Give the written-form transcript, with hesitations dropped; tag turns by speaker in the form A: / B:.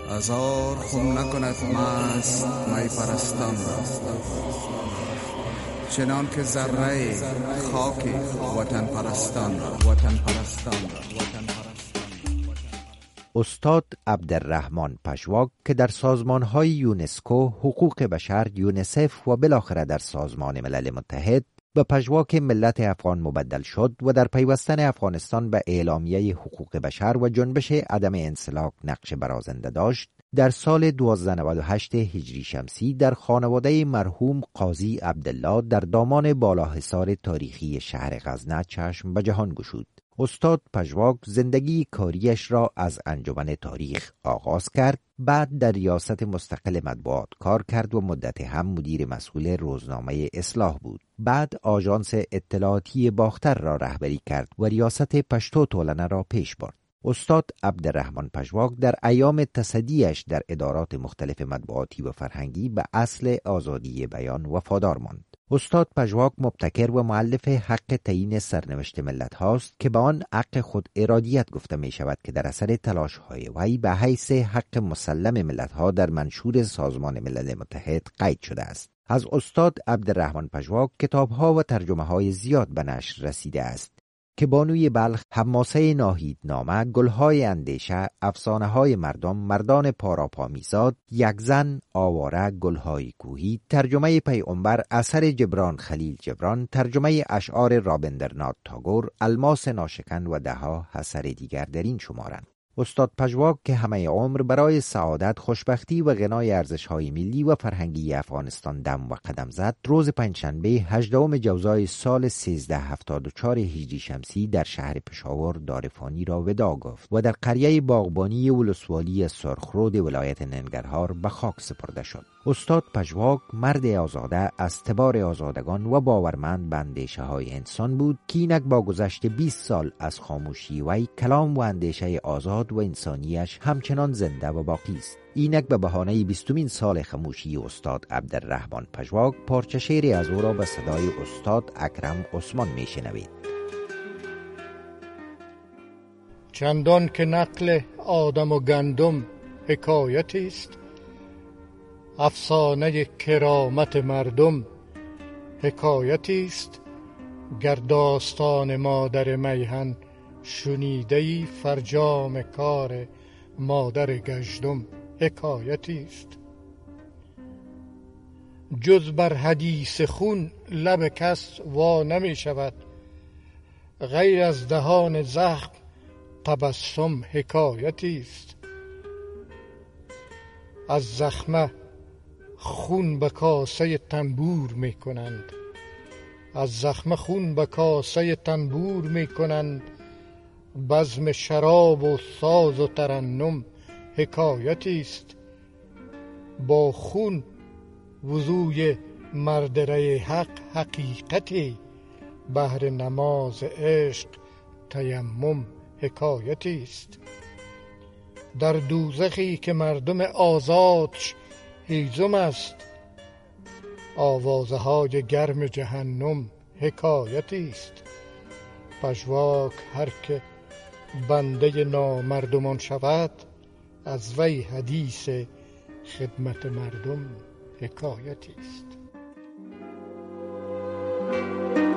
A: هزار خون نکند مست می پرستان را، چنان که ذره خاک وطن پرستان را.
B: استاد عبدالرحمن پژواک که در سازمان‌های یونسکو، حقوق بشر، یونیسف و بالاخره در سازمان ملل متحد به پژواک ملت افغان مبدل شد و در پیوستن افغانستان به اعلامیه حقوق بشر و جنبش عدم انسلاک نقش برازنده داشت. در سال 1298 هجری شمسی در خانواده مرحوم قاضی عبدالله در دامان بالاحصار تاریخی شهر غزنه چشم به جهان گشود. استاد پژواک زندگی کاریش را از انجمن تاریخ آغاز کرد، بعد در ریاست مستقل مطبوعات کار کرد و مدت هم مدیر مسئول روزنامه اصلاح بود. بعد آژانس اطلاعاتی باختر را رهبری کرد و ریاست پشتو تولنه را پیش برد. استاد عبدالرحمن پژواک در ایام تصدیش در ادارات مختلف مطبوعاتی و فرهنگی به اصل آزادی بیان وفادار ماند. استاد پژواک مبتکر و مؤلف حق تعیین سرنوشت ملت هاست که به آن حق خود ارادیت گفته می شود که در اثر تلاش های وی به حیث حق مسلم ملت ها در منشور سازمان ملل متحد قید شده است. از استاد عبدالرحمن پژواک کتاب ها و ترجمه های زیاد به نشر رسیده است که بانوی بلخ، حماسه ناهیدنامه، گلهای اندیشه، افسانه های مردم، مردان پاراپا میزاد، یک زن، آواره، گلهای کوهی، ترجمه پیغمبر اثر جبران خلیل جبران، ترجمه اشعار رابندرنات تاگور، الماس ناشکن و دهها اثر دیگر در این شمارند. استاد پژواک که همه عمر برای سعادت، خوشبختی و غنای ارزش‌های ملی و فرهنگی افغانستان دم و قدم زد، روز پنجشنبه 18 جوزای سال 1374 هجری شمسی در شهر پشاور دارفانی را وداع گفت و در قریه باغبانی ولسوالی سرخرود ولایت ننگرهار به خاک سپرده شد. استاد پژواک مرد آزاده از تبار آزادگان و باورمند به اندیشه‌های انسان بود که اینک با گذشت 20 سال از خاموشی وی کلام و اندیشه آزاد و انسانیش همچنان زنده و باقی است. اینک به بهانه 20مین سال خاموشی استاد عبدالرحمن پژواک پارچه شعری از او را به صدای استاد اکرم عثمان میشنوید.
C: چندان که نقل آدم و گندم حکایتی است، افسانه کرامت مردم حکایتی است. گر داستان مادر میهن شنیده‌ای، فرجام کار مادر گژدم حکایتی است. جز بر حدیث خون لب کس وا نمی شود، غیر از دهان زخم تبسم حکایتی است. از زخمه خون به کاسه تنبور می کنند، از زخمه خون به کاسه تنبور می کنند. بزم شراب و ساز و ترنم حکایتی است. با خون وضوی مردره حق حقیقتی، بهر نماز عشق تیمم حکایتی است. در دوزخی که مردم آزادش هیزم است، آوازه های گرم جهنم حکایتی است. پژواک هر که بنده نامردمان شود، از وی حدیث خدمت مردم حکایتی است.